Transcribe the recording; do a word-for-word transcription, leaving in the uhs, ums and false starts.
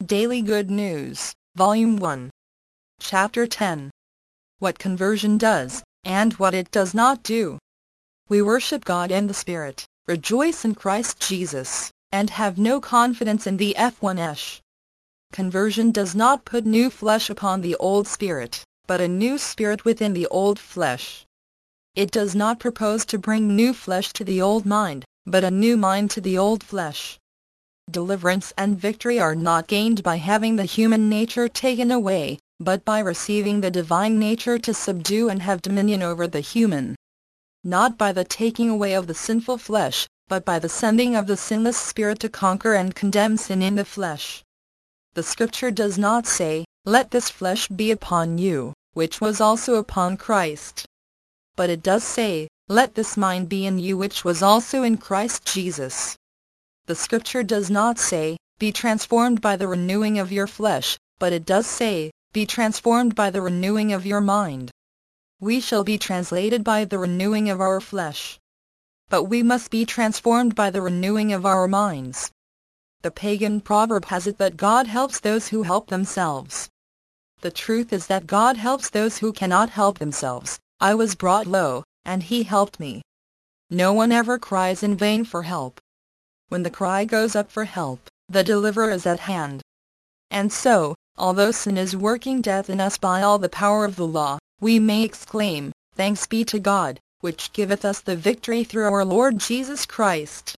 Daily Good News, Volume one, Chapter ten. What Conversion Does, and What It Does Not Do. We worship God in the Spirit, rejoice in Christ Jesus, and have no confidence in the flesh. Conversion does not put new flesh upon the old spirit, but a new spirit within the old flesh. It does not propose to bring new flesh to the old mind, but a new mind to the old flesh. Deliverance and victory are not gained by having the human nature taken away, but by receiving the divine nature to subdue and have dominion over the human. Not by the taking away of the sinful flesh, but by the sending of the sinless Spirit to conquer and condemn sin in the flesh. The Scripture does not say, "Let this flesh be upon you, which was also upon Christ." But it does say, "Let this mind be in you which was also in Christ Jesus." The Scripture does not say, "Be transformed by the renewing of your flesh," but it does say, "Be transformed by the renewing of your mind." We shall be translated by the renewing of our flesh. But we must be transformed by the renewing of our minds. The pagan proverb has it that God helps those who help themselves. The truth is that God helps those who cannot help themselves. I was brought low, and He helped me. No one ever cries in vain for help. When the cry goes up for help, the deliverer is at hand. And so, although sin is working death in us by all the power of the law, we may exclaim, "Thanks be to God, which giveth us the victory through our Lord Jesus Christ."